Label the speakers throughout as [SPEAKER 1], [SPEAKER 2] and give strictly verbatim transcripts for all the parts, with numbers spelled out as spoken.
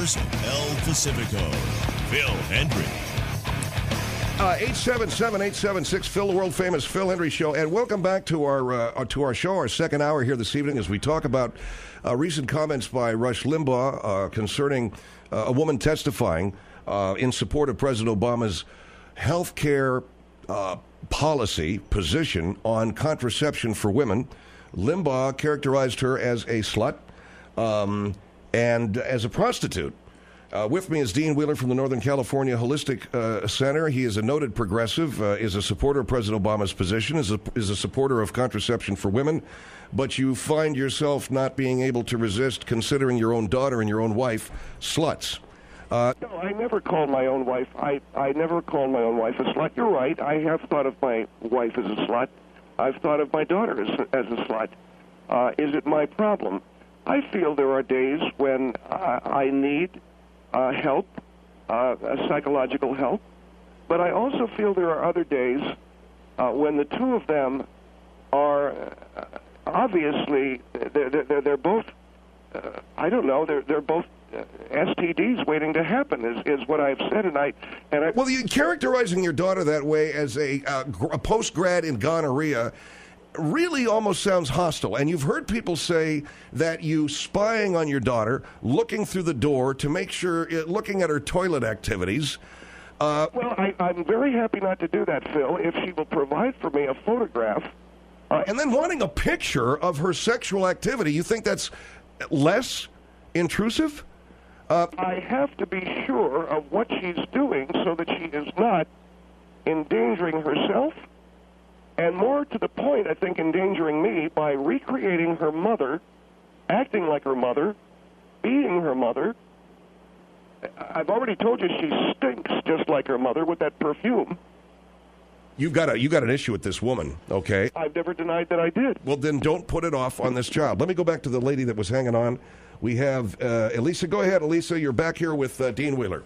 [SPEAKER 1] Here's El Pacifico, Phil Hendrie.
[SPEAKER 2] Uh, eight seven seven, eight seven six, Phil, the world-famous Phil Hendrie Show. And welcome back to our uh, to our show, our second hour here this evening, as we talk about uh, recent comments by Rush Limbaugh uh, concerning uh, a woman testifying uh, in support of President Obama's health care uh, policy position on contraception for women. Limbaugh characterized her as a slut um, and as a prostitute. Uh, with me is Dean Wheeler from the Northern California Holistic uh, Center. He is a noted progressive, uh, is a supporter of President Obama's position, is a, is a supporter of contraception for women, but you find yourself not being able to resist considering your own daughter and your own wife sluts. Uh,
[SPEAKER 3] no, I never called my own wife. I, I never called my own wife a slut. You're right. I have thought of my wife as a slut. I've thought of my daughter as, as a slut. Uh, is it my problem? I feel there are days when uh, I need Uh, help, uh, psychological help, but I also feel there are other days uh, when the two of them are uh, obviously they're, they're, they're both uh, I don't know they're they're both uh, S T Ds waiting to happen is, is what I've said, and I and I
[SPEAKER 2] well, you characterizing your daughter that way as a, uh, a post grad in gonorrhea really almost sounds hostile. And you've heard people say that you spying on your daughter, looking through the door to make sure, looking at her toilet activities. Uh,
[SPEAKER 3] well, I, I'm very happy not to do that, Phil, if she will provide for me a photograph.
[SPEAKER 2] Uh, and then wanting a picture of her sexual activity, you think that's less intrusive?
[SPEAKER 3] Uh, I have to be sure of what she's doing so that she is not endangering herself, and more to the point, I think, endangering me by recreating her mother, acting like her mother, being her mother. I've already told you she stinks just like her mother with that perfume.
[SPEAKER 2] You've got a you got an issue with this woman, okay?
[SPEAKER 3] I've never denied that I did.
[SPEAKER 2] Well, then don't put it off on this child. Let me go back to the lady that was hanging on. We have uh, Elisa. Go ahead, Elisa. You're back here with uh, Dean Wheeler.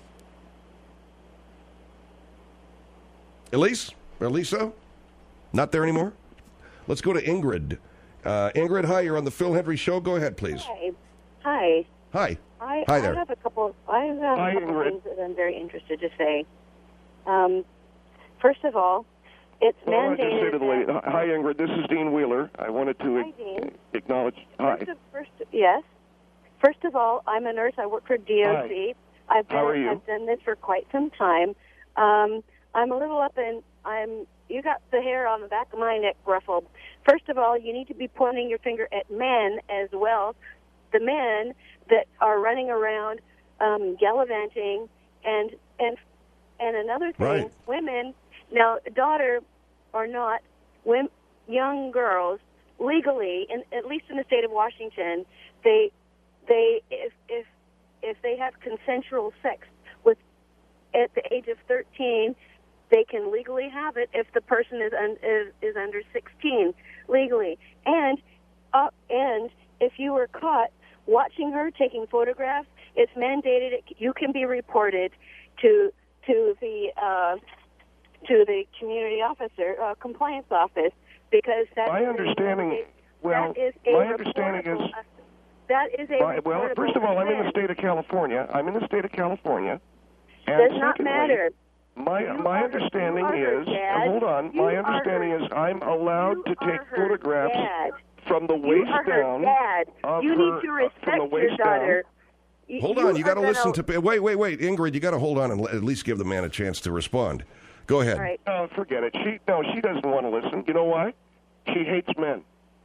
[SPEAKER 2] Elise? Elisa? Not there anymore? Let's go to Ingrid. Uh, Ingrid, hi, you're on the Phil Hendrie Show. Go ahead, please.
[SPEAKER 4] Hi. Hi.
[SPEAKER 2] Hi.
[SPEAKER 4] I,
[SPEAKER 2] hi
[SPEAKER 4] I
[SPEAKER 2] there.
[SPEAKER 4] have a couple, I have a
[SPEAKER 3] hi,
[SPEAKER 4] couple
[SPEAKER 3] Ingrid.
[SPEAKER 4] things that I'm very interested to say. Um, first of all, it's
[SPEAKER 3] well,
[SPEAKER 4] mandated...
[SPEAKER 3] I just say to the lady,
[SPEAKER 4] that,
[SPEAKER 3] hi, Ingrid, this is Dean Wheeler. I wanted to
[SPEAKER 4] hi, Dean.
[SPEAKER 3] acknowledge... Hi.
[SPEAKER 4] First, of, first, yes. First of all, I'm a nurse. I work for D O C.
[SPEAKER 3] Hi.
[SPEAKER 4] I've been,
[SPEAKER 3] How are you?
[SPEAKER 4] I've done this for quite some time. Um, I'm a little up in... I'm. You got the hair on the back of my neck ruffled. First of all, you need to be pointing your finger at men as well, the men that are running around um, gallivanting, and and and another thing,
[SPEAKER 2] Right.
[SPEAKER 4] women. Now, daughter or not, women, young girls legally, in, at least in the state of Washington, they they if if if they have consensual sex with at the age of thirteen. They can legally have it if the person is un, is, is under sixteen legally, and uh, and if you were caught watching her taking photographs, it's mandated. It, you can be reported to to the uh, to the community officer uh, compliance office because that.
[SPEAKER 3] My understanding,
[SPEAKER 4] is,
[SPEAKER 3] well,
[SPEAKER 4] that is a
[SPEAKER 3] my understanding is.
[SPEAKER 4] reportable- That is a.
[SPEAKER 3] Right, well, first of all, I'm in the state of California. I'm in the state of California. And
[SPEAKER 4] Does not
[SPEAKER 3] secondly,
[SPEAKER 4] matter.
[SPEAKER 3] My
[SPEAKER 4] You
[SPEAKER 3] my
[SPEAKER 4] are-
[SPEAKER 3] understanding
[SPEAKER 4] you are her
[SPEAKER 3] is,
[SPEAKER 4] dad.
[SPEAKER 3] hold on,
[SPEAKER 4] You
[SPEAKER 3] my
[SPEAKER 4] are
[SPEAKER 3] understanding
[SPEAKER 4] her-
[SPEAKER 3] is I'm allowed
[SPEAKER 4] You
[SPEAKER 3] to take
[SPEAKER 4] are her
[SPEAKER 3] photographs
[SPEAKER 4] dad.
[SPEAKER 3] from the
[SPEAKER 4] You
[SPEAKER 3] waist
[SPEAKER 4] are her
[SPEAKER 3] down.
[SPEAKER 4] dad.
[SPEAKER 3] of
[SPEAKER 4] You
[SPEAKER 3] her,
[SPEAKER 4] need to
[SPEAKER 3] uh,
[SPEAKER 4] respect
[SPEAKER 3] from the
[SPEAKER 4] your
[SPEAKER 3] waist
[SPEAKER 4] daughter. You-
[SPEAKER 2] Hold on, you got to
[SPEAKER 4] are
[SPEAKER 2] listen
[SPEAKER 4] gonna-
[SPEAKER 2] to... Wait, wait, wait. Ingrid, you got to hold on and at least give the man a chance to respond. Go ahead.
[SPEAKER 4] All right.
[SPEAKER 3] down. Oh, forget it. She no, she doesn't want to listen. You know why? She hates men.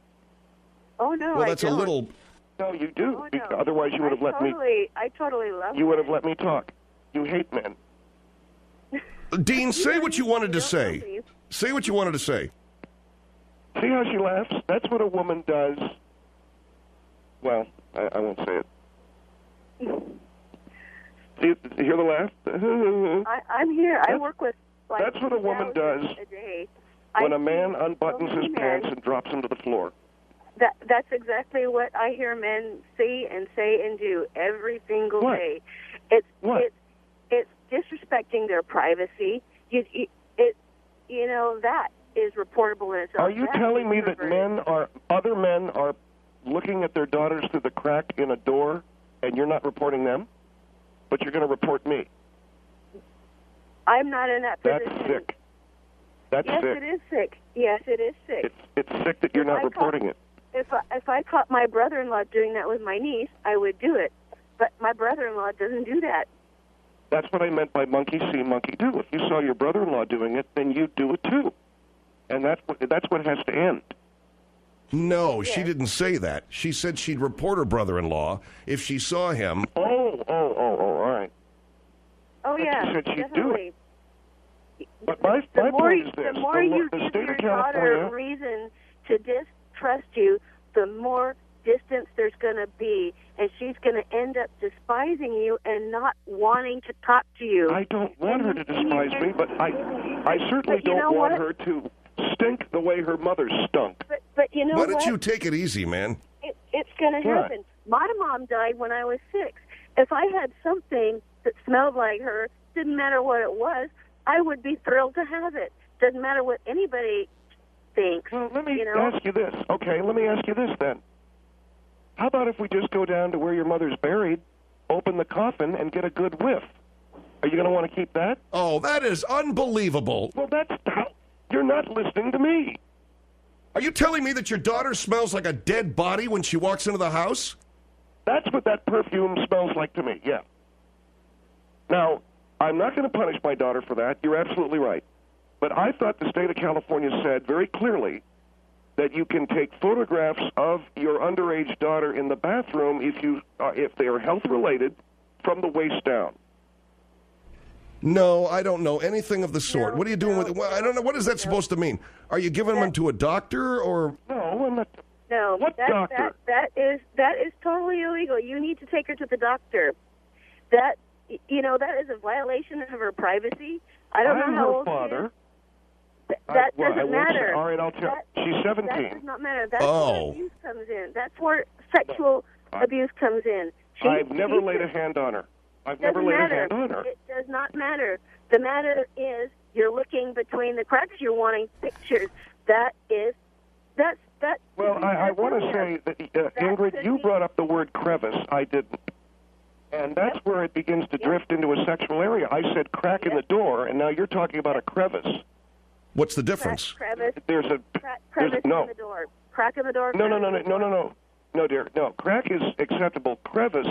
[SPEAKER 4] Oh, no,
[SPEAKER 2] Well,
[SPEAKER 4] I
[SPEAKER 2] that's a
[SPEAKER 4] don't.
[SPEAKER 2] little...
[SPEAKER 3] No, you do.
[SPEAKER 4] Oh, no.
[SPEAKER 3] Otherwise, you would have
[SPEAKER 4] I
[SPEAKER 3] let me.
[SPEAKER 4] totally, I totally love
[SPEAKER 3] You would have
[SPEAKER 4] men.
[SPEAKER 3] let me talk. You hate men.
[SPEAKER 2] Dean, say what you wanted to
[SPEAKER 4] don't know
[SPEAKER 2] say.
[SPEAKER 4] me.
[SPEAKER 2] Say what you wanted to say.
[SPEAKER 3] See how she laughs? That's what a woman does. Well, I, I won't say it. See, hear the laugh?
[SPEAKER 4] I, I'm here. I
[SPEAKER 3] That's-
[SPEAKER 4] work with like
[SPEAKER 3] that's what a woman
[SPEAKER 4] thousands
[SPEAKER 3] does
[SPEAKER 4] a day.
[SPEAKER 3] when
[SPEAKER 4] I
[SPEAKER 3] a man
[SPEAKER 4] see
[SPEAKER 3] unbuttons
[SPEAKER 4] so
[SPEAKER 3] his
[SPEAKER 4] many
[SPEAKER 3] pants
[SPEAKER 4] men-
[SPEAKER 3] and drops them to the floor.
[SPEAKER 4] That that's exactly what I hear men see and say and do every single
[SPEAKER 3] What?
[SPEAKER 4] day. It's
[SPEAKER 3] What?
[SPEAKER 4] it's it's disrespecting their privacy. You, you it you know that is reportable in itself.
[SPEAKER 3] Are you
[SPEAKER 4] That
[SPEAKER 3] telling
[SPEAKER 4] is
[SPEAKER 3] me that
[SPEAKER 4] perverted.
[SPEAKER 3] men are, other men are looking at their daughters through the crack in a door, and you're not reporting them? but you're going to report me.
[SPEAKER 4] I'm not in that
[SPEAKER 3] That's
[SPEAKER 4] position.
[SPEAKER 3] sick. That's
[SPEAKER 4] yes,
[SPEAKER 3] sick.
[SPEAKER 4] it is sick. Yes, it is sick.
[SPEAKER 3] It's, it's sick that you're
[SPEAKER 4] If
[SPEAKER 3] not
[SPEAKER 4] I
[SPEAKER 3] reporting
[SPEAKER 4] caught,
[SPEAKER 3] it.
[SPEAKER 4] If I, if I caught my brother-in-law doing that with my niece, I would do it. But my brother-in-law doesn't do that.
[SPEAKER 3] That's what I meant by monkey see, monkey do. If you saw your brother-in-law doing it, then you'd do it too. And that's what, that's what has to end.
[SPEAKER 2] No,
[SPEAKER 4] Yes.
[SPEAKER 2] she didn't say that. She said she'd report her brother-in-law if she saw him.
[SPEAKER 3] Oh, oh, oh, oh, all right.
[SPEAKER 4] Oh,
[SPEAKER 3] But you
[SPEAKER 4] yeah,
[SPEAKER 3] said she'd do it.
[SPEAKER 4] definitely.
[SPEAKER 3] But my,
[SPEAKER 4] The
[SPEAKER 3] my
[SPEAKER 4] more,
[SPEAKER 3] point is this.
[SPEAKER 4] the more
[SPEAKER 3] the,
[SPEAKER 4] you
[SPEAKER 3] the
[SPEAKER 4] give
[SPEAKER 3] state
[SPEAKER 4] your
[SPEAKER 3] of
[SPEAKER 4] daughter
[SPEAKER 3] California,
[SPEAKER 4] reason to distrust you, the more distance there's going to be, and she's going to end up despising you and not wanting to talk to you.
[SPEAKER 3] I don't want her to despise me, but I, I certainly
[SPEAKER 4] But you know
[SPEAKER 3] don't want
[SPEAKER 4] what?
[SPEAKER 3] her to stink the way her mother stunk.
[SPEAKER 4] But, but you know
[SPEAKER 2] Why
[SPEAKER 4] what?
[SPEAKER 2] don't you take it easy, man?
[SPEAKER 4] It, it's going to
[SPEAKER 3] What?
[SPEAKER 4] happen. My mom died when I was six. If I had something that smelled like her, didn't matter what it was, I would be thrilled to have it. Doesn't matter what anybody thinks.
[SPEAKER 3] Well, let me
[SPEAKER 4] you know?
[SPEAKER 3] ask you this. Okay, let me ask you this then. How about if we just go down to where your mother's buried, open the coffin, and get a good whiff? Are you going to want to keep that?
[SPEAKER 2] Oh, that is unbelievable.
[SPEAKER 3] Well, that's how. You're not listening to me.
[SPEAKER 2] Are you telling me that your daughter smells like a dead body when she walks into the house?
[SPEAKER 3] That's what that perfume smells like to me, yeah. Now, I'm not going to punish my daughter for that. You're absolutely right. But I thought the state of California said very clearly that you can take photographs of your underage daughter in the bathroom if you uh, if they are health related from the waist down.
[SPEAKER 2] No, I don't know anything of the sort.
[SPEAKER 4] No,
[SPEAKER 2] what are you doing
[SPEAKER 4] no,
[SPEAKER 2] with it? Well, I don't know. What is that supposed to mean? Are you giving them to a doctor or?
[SPEAKER 3] No, I'm not.
[SPEAKER 4] No,
[SPEAKER 3] What
[SPEAKER 4] that,
[SPEAKER 3] doctor?
[SPEAKER 4] that that is that is totally illegal. You need to take her to the doctor. That you know that is a violation of her privacy. I don't
[SPEAKER 3] I'm
[SPEAKER 4] know how
[SPEAKER 3] her
[SPEAKER 4] old
[SPEAKER 3] father.
[SPEAKER 4] she is. Th-
[SPEAKER 3] I-
[SPEAKER 4] That
[SPEAKER 3] well, I
[SPEAKER 4] doesn't
[SPEAKER 3] won't say-
[SPEAKER 4] matter.
[SPEAKER 3] all right, I'll tell-
[SPEAKER 4] That-
[SPEAKER 3] she's
[SPEAKER 4] That
[SPEAKER 3] seventeen.
[SPEAKER 4] does not matter. That's
[SPEAKER 2] Oh.
[SPEAKER 4] where abuse comes in. That's where sexual
[SPEAKER 3] I-
[SPEAKER 4] abuse comes in. She,
[SPEAKER 3] I've never
[SPEAKER 4] she-
[SPEAKER 3] laid a hand on her. I've
[SPEAKER 4] Doesn't
[SPEAKER 3] never laid
[SPEAKER 4] matter.
[SPEAKER 3] a hand on her.
[SPEAKER 4] It does not matter. The matter is you're looking between the cracks. You're wanting pictures. That is that's that.
[SPEAKER 3] Well, I, I want to say that, uh,
[SPEAKER 4] That
[SPEAKER 3] Ingrid,
[SPEAKER 4] could
[SPEAKER 3] you
[SPEAKER 4] be-
[SPEAKER 3] brought up the word crevice. I didn't. And that's where it begins to drift into a sexual area. I said crack in the door, and now you're talking about a crevice.
[SPEAKER 2] What's the
[SPEAKER 4] Crack,
[SPEAKER 2] difference?
[SPEAKER 4] crevice,
[SPEAKER 3] There's a
[SPEAKER 4] crack,
[SPEAKER 3] there's
[SPEAKER 4] crevice
[SPEAKER 3] a, no,
[SPEAKER 4] in the door. Crack in the door.
[SPEAKER 3] no, no, no,
[SPEAKER 4] crevice
[SPEAKER 3] no,
[SPEAKER 4] in
[SPEAKER 3] no,
[SPEAKER 4] the
[SPEAKER 3] no,
[SPEAKER 4] door.
[SPEAKER 3] no, no, dear, no. Crack is acceptable. Crevice.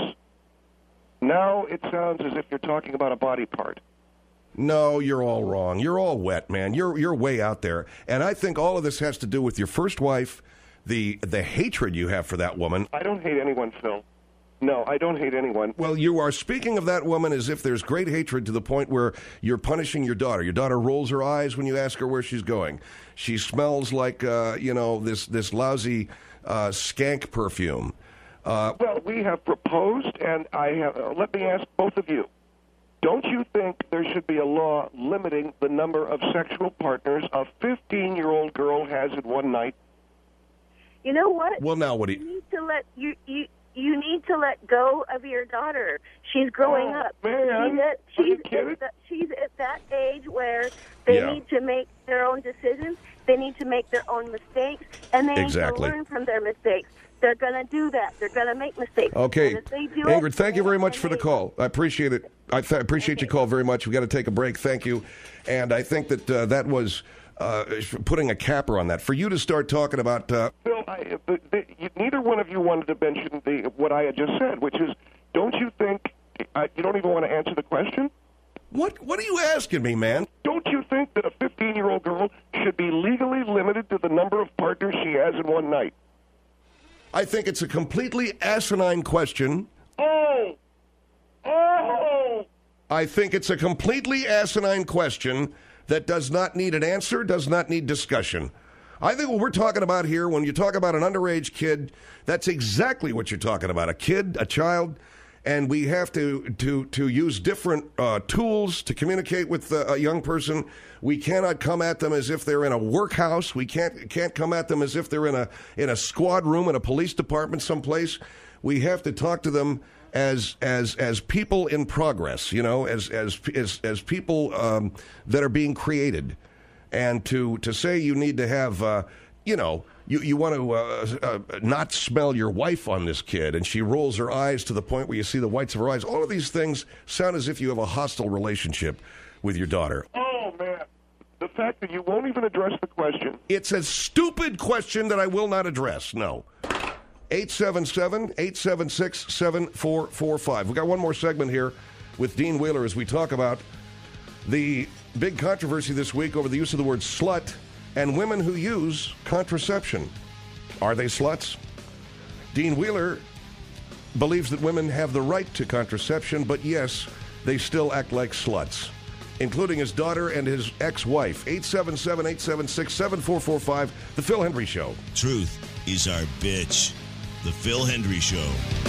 [SPEAKER 3] Now it sounds as if you're talking about a body part.
[SPEAKER 2] No, you're all wrong. You're all wet, man. You're you're way out there. And I think all of this has to do with your first wife, the the hatred you have for that woman.
[SPEAKER 3] I don't hate anyone, Phil. No, I don't hate anyone.
[SPEAKER 2] Well, you are speaking of that woman as if there's great hatred to the point where you're punishing your daughter. Your daughter rolls her eyes when you ask her where she's going. She smells like uh, you know this this lousy uh, skank perfume. Uh,
[SPEAKER 3] Well, we have proposed, and I have. Uh, let me ask both of you. Don't you think there should be a law limiting the number of sexual partners a fifteen-year-old girl has in one night?
[SPEAKER 4] You know what?
[SPEAKER 2] well, now what do
[SPEAKER 4] You
[SPEAKER 2] you?
[SPEAKER 4] need to let you you you need to let go of your daughter. She's growing
[SPEAKER 3] Oh,
[SPEAKER 4] up.
[SPEAKER 3] man.
[SPEAKER 4] She's at
[SPEAKER 3] Are you
[SPEAKER 4] she's
[SPEAKER 3] kidding?
[SPEAKER 4] at, that, she's at that age where they
[SPEAKER 2] Yeah.
[SPEAKER 4] need to make their own decisions. They need to make their own mistakes, and they
[SPEAKER 2] Exactly.
[SPEAKER 4] need to learn from their mistakes. They're going to do that. They're going to make mistakes.
[SPEAKER 2] Okay,
[SPEAKER 4] And if they do
[SPEAKER 2] Ingrid,
[SPEAKER 4] it,
[SPEAKER 2] thank you very much
[SPEAKER 4] then
[SPEAKER 2] for the
[SPEAKER 4] they-
[SPEAKER 2] call. I appreciate it. I th- appreciate your call very much. We've got to take a break. Thank you. And I think that uh, that was uh, putting a capper on that. For you to start talking about... Uh,
[SPEAKER 3] Phil, I, the, the, you, neither one of you wanted to mention the what I had just said, which is, don't you think uh, you don't even want to answer the question?
[SPEAKER 2] what, what are you asking me, man?
[SPEAKER 3] Don't you think that a fifteen-year-old girl should be legally limited to the number of partners she has in one night?
[SPEAKER 2] I think it's a completely asinine question.
[SPEAKER 3] Oh! Oh!
[SPEAKER 2] I think it's a completely asinine question that does not need an answer, does not need discussion. I think what we're talking about here, when you talk about an underage kid, that's exactly what you're talking about. A kid, a child, and we have to to to use different uh, tools to communicate with uh, a young person. We cannot come at them as if they're in a workhouse. We can't can't come at them as if they're in a in a squad room in a police department someplace. We have to talk to them as as as people in progress, you know, as as as as people um, that are being created. And to to say you need to have, uh, you know, you, you want to uh, uh, not smell your wife on this kid, and she rolls her eyes to the point where you see the whites of her eyes. All of these things sound as if you have a hostile relationship with your daughter.
[SPEAKER 3] Oh, man. The fact that you won't even address the question.
[SPEAKER 2] It's a stupid question that I will not address, no. eight seven seven, eight seven six, seven four four five. We've got one more segment here with Dean Wheeler as we talk about the big controversy this week over the use of the word slut and women who use contraception. Are they sluts? Dean Wheeler believes that women have the right to contraception, but yes, they still act like sluts, including his daughter and his ex-wife. eight seven seven, eight seven six, seven four four five, The Phil Hendry Show.
[SPEAKER 1] Truth is our bitch. The Phil Hendry Show.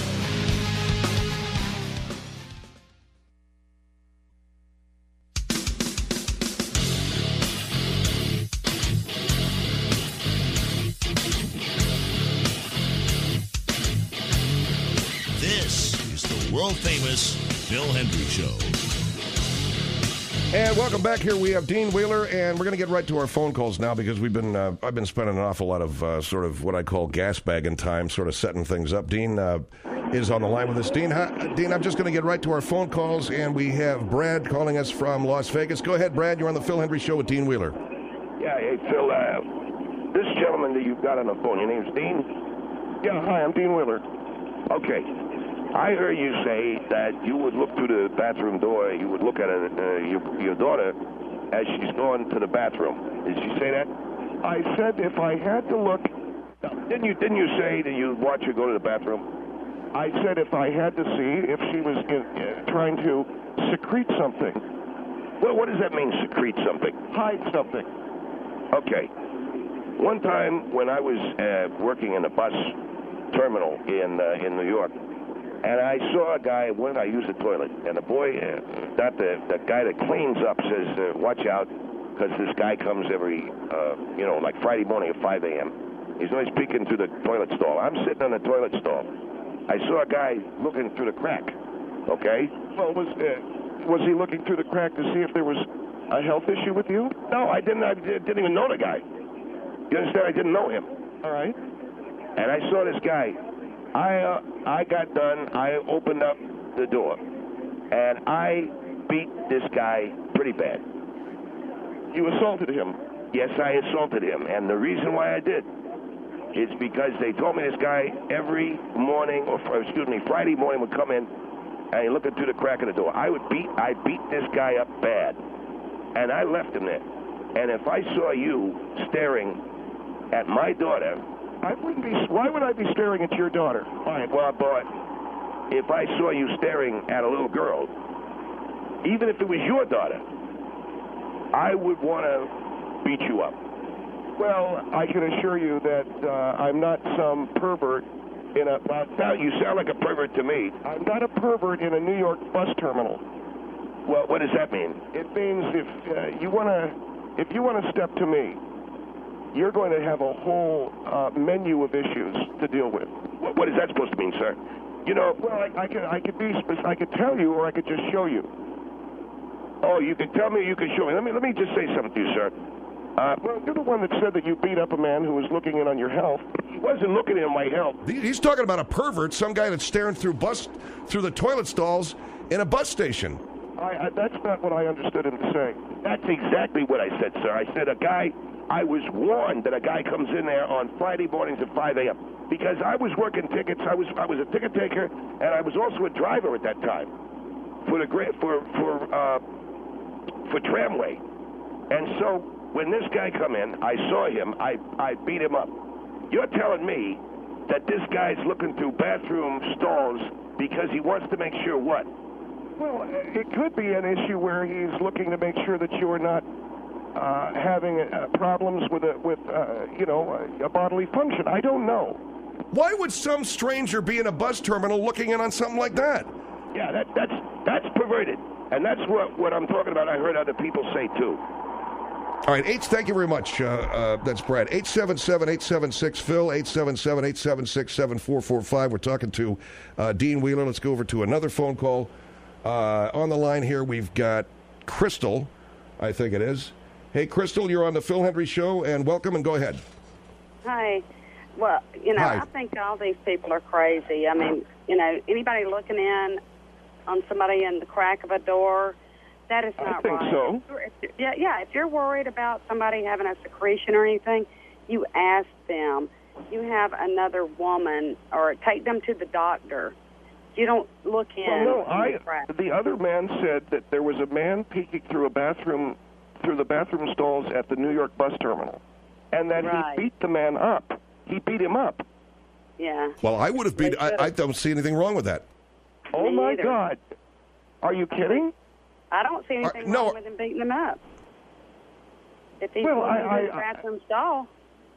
[SPEAKER 1] This is the world-famous Phil Hendry Show.
[SPEAKER 2] And welcome back. Here we have Dean Wheeler, and we're going to get right to our phone calls now because we've been uh, I've been spending an awful lot of uh, sort of what I call gas bagging time, sort of setting things up. Dean uh, is on the line with us. Dean, hi, Dean, I'm just going to get right to our phone calls, and we have Brad calling us from Las Vegas. Go ahead, Brad. You're on the Phil Hendry Show with Dean Wheeler.
[SPEAKER 3] Yeah, hey, Phil, uh, this gentleman that you've got on the phone, your name's Dean? Yeah, hi, I'm Dean Wheeler. Okay. I heard you say that you would look through the bathroom door, you would look at uh, your, your daughter as she's going to the bathroom. Did she say that? I said if I had to look... Didn't you, didn't you say that you'd watch her go to the bathroom? I said if I had to see if she was in, uh, trying to secrete something. Well, what does that mean, secrete something? Hide something. Okay. One time when I was uh, working in a bus terminal in uh, in New York, and I saw a guy, when I use the toilet, and the boy, uh, not the, the guy that cleans up, says, uh, watch out, because this guy comes every, uh, you know, like Friday morning at five a.m. He's always peeking through the toilet stall. I'm sitting on the toilet stall. I saw a guy looking through the crack, okay? Well, was uh, was he looking through the crack to see if there was a health issue with you? No, I didn't. I didn't even know the guy. You understand? I didn't know him. All right. And I saw this guy. I uh, I got done. I opened up the door, and I beat this guy pretty bad. You assaulted him? Yes, I assaulted him, and the reason why I did is because they told me this guy every morning, or excuse me, Friday morning would come in, and he looked through the crack of the door. I would beat, I beat this guy up bad, and I left him there. And if I saw you staring at my daughter, I wouldn't be. Why would I be staring at your daughter? Fine. Well, but if I saw you staring at a little girl, even if it was your daughter, I would want to beat you up. Well, I can assure you that uh, I'm not some pervert in a. Well, you sound like a pervert to me. I'm not a pervert in a New York bus terminal. Well, what does that mean? It means if uh, you want to, if you want to step to me, you're going to have a whole uh, menu of issues to deal with. What, what is that supposed to mean, sir? You know, well, I, I could, I could be, I could tell you, or I could just show you. Oh, you could tell me, or you could show me. Let me, let me just say something to you, sir. Uh, well, you're the one that said that you beat up a man who was looking in on your health. He wasn't looking in on my health.
[SPEAKER 2] He's talking about a pervert, some guy that's staring through bus, through the toilet stalls in a bus station.
[SPEAKER 3] I, I, that's not what I understood him to say. That's exactly what I said, sir. I said a guy. I was warned that a guy comes in there on Friday mornings at five a.m. because I was working tickets. I was I was a ticket taker, and I was also a driver at that time for the for for uh, for Tramway. And so when this guy come in, I saw him. I I beat him up. You're telling me that this guy's looking through bathroom stalls because he wants to make sure what? Well, it could be an issue where he's looking to make sure that you're not Uh, having uh, problems with a, with uh, you know a, a bodily function. I don't know.
[SPEAKER 2] Why would some stranger be in a bus terminal looking in on something like that?
[SPEAKER 3] Yeah, that that's that's perverted, and that's what what I'm talking about. I heard other people say too.
[SPEAKER 2] All right, H. Thank you very much. Uh, uh, that's Brad. eight seven seven, eight seven six, Phil. eight seven seven, eight seven six, seven four four five. We're talking to uh, Dean Wheeler. Let's go over to another phone call. Uh, on the line here, we've got Crystal, I think it is. Hey, Crystal, you're on the Phil Hendry Show, and welcome, and go ahead.
[SPEAKER 5] Hi. Well, you know,
[SPEAKER 2] Hi.
[SPEAKER 5] I think all these people are crazy. I mean, you know, anybody looking in on somebody in the crack of a door, that is not
[SPEAKER 3] I think
[SPEAKER 5] right.
[SPEAKER 3] so.
[SPEAKER 5] If you're- if you're- yeah, yeah. If you're worried about somebody having a secretion or anything, you ask them. You have another woman, or take them to the doctor. You don't look in.
[SPEAKER 3] Well, no,
[SPEAKER 5] in
[SPEAKER 3] I.
[SPEAKER 5] the crack.
[SPEAKER 3] The other man said that there was a man peeking through a bathroom, through the bathroom stalls at the New York bus terminal, and that
[SPEAKER 5] Right.
[SPEAKER 3] he beat the man up. He beat him up.
[SPEAKER 5] Yeah.
[SPEAKER 2] Well, I would have been.
[SPEAKER 5] They
[SPEAKER 2] I,
[SPEAKER 5] should've.
[SPEAKER 2] I don't see anything wrong with that.
[SPEAKER 3] Oh
[SPEAKER 5] Me
[SPEAKER 3] my
[SPEAKER 5] neither.
[SPEAKER 3] God! Are you kidding?
[SPEAKER 5] I don't see anything
[SPEAKER 2] Uh, no.
[SPEAKER 5] wrong with him beating them up. If he's
[SPEAKER 3] Well,
[SPEAKER 5] going
[SPEAKER 3] I-
[SPEAKER 5] to
[SPEAKER 3] I-
[SPEAKER 5] the bathroom stall.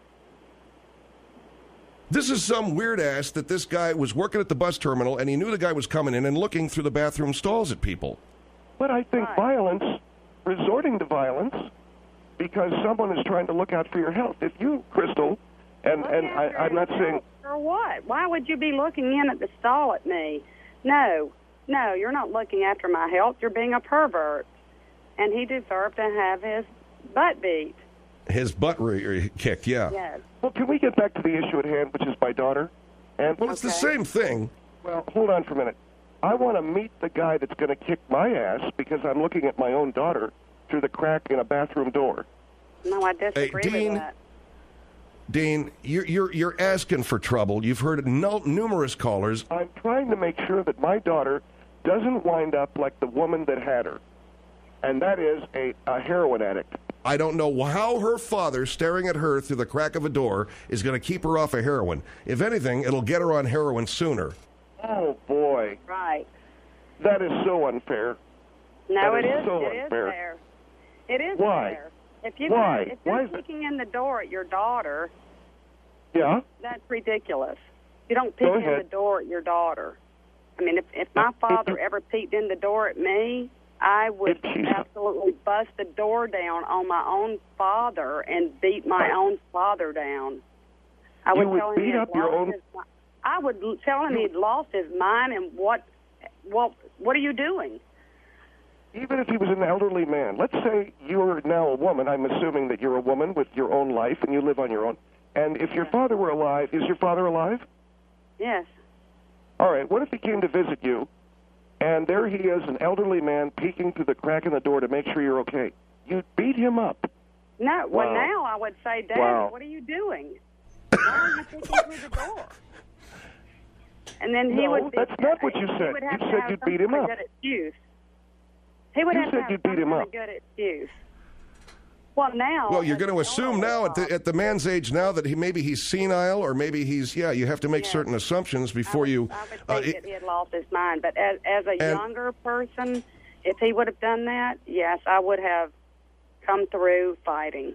[SPEAKER 2] This is some weird ass that this guy was working at the bus terminal and he knew the guy was coming in and looking through the bathroom stalls at people.
[SPEAKER 3] But I think
[SPEAKER 5] Right.
[SPEAKER 3] violence, resorting to violence, because someone is trying to look out for your health. If you, Crystal, and
[SPEAKER 5] Look
[SPEAKER 3] and I,
[SPEAKER 5] after
[SPEAKER 3] I'm not saying.
[SPEAKER 5] yourself. For what? Why would you be looking in at the stall at me? No, no, you're not looking after my health. You're being a pervert. And he deserved to have his butt beat.
[SPEAKER 2] His butt re- re- kicked, yeah.
[SPEAKER 5] Yes.
[SPEAKER 3] Well, can we get back to the issue at hand, which is my daughter? And
[SPEAKER 2] Well, it's the
[SPEAKER 5] Okay.
[SPEAKER 2] same thing.
[SPEAKER 3] well, hold on for a minute. I want to meet the guy that's going to kick my ass because I'm looking at my own daughter through the crack in a bathroom door.
[SPEAKER 5] No, I disagree
[SPEAKER 2] Dean,
[SPEAKER 5] with that.
[SPEAKER 2] Dean, you're, you're, you're asking for trouble. You've heard no, numerous callers.
[SPEAKER 3] I'm trying to make sure that my daughter doesn't wind up like the woman that had her, and that is a, a heroin addict.
[SPEAKER 2] I don't know how her father staring at her through the crack of a door is going to keep her off of heroin. If anything, it'll get her on heroin sooner.
[SPEAKER 3] Oh, boy.
[SPEAKER 5] Right.
[SPEAKER 3] That is so unfair.
[SPEAKER 5] No,
[SPEAKER 3] That
[SPEAKER 5] it
[SPEAKER 3] is
[SPEAKER 5] is.
[SPEAKER 3] so
[SPEAKER 5] It is
[SPEAKER 3] unfair.
[SPEAKER 5] fair. It is
[SPEAKER 3] Why?
[SPEAKER 5] fair. If you
[SPEAKER 3] Why?
[SPEAKER 5] if
[SPEAKER 3] Why
[SPEAKER 5] you're
[SPEAKER 3] is it-
[SPEAKER 5] kicking in the door at your daughter,
[SPEAKER 3] Yeah?
[SPEAKER 5] that's ridiculous. You don't
[SPEAKER 3] Go
[SPEAKER 5] peek in
[SPEAKER 3] ahead.
[SPEAKER 5] the door at your daughter. I mean, if if my father ever peeked in the door at me, I would
[SPEAKER 3] If she's-
[SPEAKER 5] absolutely bust the door down on my own father and beat my own father down. I
[SPEAKER 3] You
[SPEAKER 5] would,
[SPEAKER 3] would
[SPEAKER 5] tell him
[SPEAKER 3] beat
[SPEAKER 5] he had
[SPEAKER 3] up your
[SPEAKER 5] lost
[SPEAKER 3] own-
[SPEAKER 5] his mi- I would l- tell him he'd lost his mind and what, what, what are you doing?
[SPEAKER 3] Even if he was an elderly man, let's say you are now a woman. I'm assuming that you're a woman with your own life and you live on your own. And if your father were alive, is your father alive?
[SPEAKER 5] Yes.
[SPEAKER 3] All right, what if he came to visit you, and there he is, an elderly man peeking through the crack in the door to make sure you're okay? You'd beat him up.
[SPEAKER 5] No. Well,
[SPEAKER 3] Wow.
[SPEAKER 5] now I would say, Dad,
[SPEAKER 3] Wow.
[SPEAKER 5] what are you doing? Why are you peeking through the door? And then he
[SPEAKER 3] No,
[SPEAKER 5] would.
[SPEAKER 3] that's not what you
[SPEAKER 5] he
[SPEAKER 3] said.
[SPEAKER 5] would
[SPEAKER 3] You
[SPEAKER 5] have to
[SPEAKER 3] said
[SPEAKER 5] have
[SPEAKER 3] you'd
[SPEAKER 5] some
[SPEAKER 3] beat him
[SPEAKER 5] kind of
[SPEAKER 3] up.
[SPEAKER 5] Good excuse. He would
[SPEAKER 3] You
[SPEAKER 5] have
[SPEAKER 3] said
[SPEAKER 5] to have
[SPEAKER 3] you'd beat
[SPEAKER 5] some
[SPEAKER 3] him
[SPEAKER 5] kind
[SPEAKER 3] up.
[SPEAKER 5] of good excuse. Well, now.
[SPEAKER 2] Well, you're
[SPEAKER 5] as
[SPEAKER 2] going to
[SPEAKER 5] an
[SPEAKER 2] assume now at the, at the man's age now that he maybe he's senile or maybe he's, yeah, you have to make
[SPEAKER 5] Yeah.
[SPEAKER 2] certain assumptions
[SPEAKER 5] I
[SPEAKER 2] before
[SPEAKER 5] would,
[SPEAKER 2] you.
[SPEAKER 5] I would
[SPEAKER 2] uh,
[SPEAKER 5] think
[SPEAKER 2] it-
[SPEAKER 5] that he had lost his mind. But as, as a
[SPEAKER 2] And-
[SPEAKER 5] younger person, if he would have done that, yes, I would have come through fighting.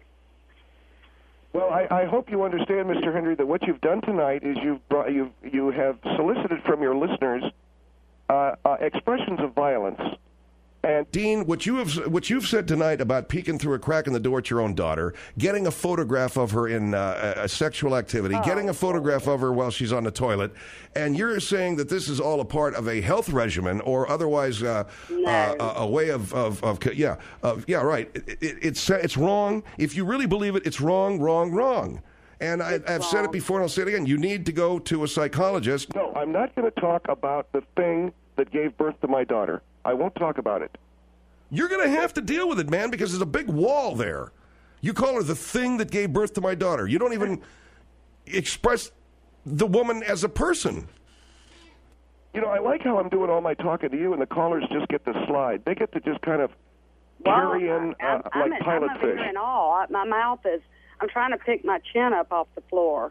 [SPEAKER 3] Well, I, I hope you understand, Mister Henry, that what you've done tonight is you've brought, you've you have solicited from your listeners uh, uh, expressions of violence. And
[SPEAKER 2] Dean, what you have what you've said tonight about peeking through a crack in the door at your own daughter, getting a photograph of her in uh, a a sexual activity, getting a photograph of her while she's on the toilet, and you're saying that this is all a part of a health regimen or otherwise uh,
[SPEAKER 5] No.
[SPEAKER 2] uh, a, a way of, of, of yeah of, yeah right. It, it, it's it's wrong. If you really believe it, it's wrong, wrong, wrong. And I,
[SPEAKER 5] It's
[SPEAKER 2] I've said it
[SPEAKER 5] wrong.
[SPEAKER 2] before, and I'll say it again. You need to go to a psychologist.
[SPEAKER 3] no, I'm not going to talk about the thing that gave birth to my daughter. I won't talk about it.
[SPEAKER 2] You're going to have to deal with it, man, because there's a big wall there. You call her the thing that gave birth to my daughter. You don't even express the woman as a person.
[SPEAKER 3] You know, I like how I'm doing all my talking to you, and the callers just get to slide. They get to just kind of
[SPEAKER 5] Well,
[SPEAKER 3] carry in
[SPEAKER 5] I- I'm,
[SPEAKER 3] uh,
[SPEAKER 5] I'm,
[SPEAKER 3] like
[SPEAKER 5] I'm
[SPEAKER 3] pilot
[SPEAKER 5] over
[SPEAKER 3] fish.
[SPEAKER 5] here in awe. I- My mouth is. I'm trying to pick my chin up off the floor.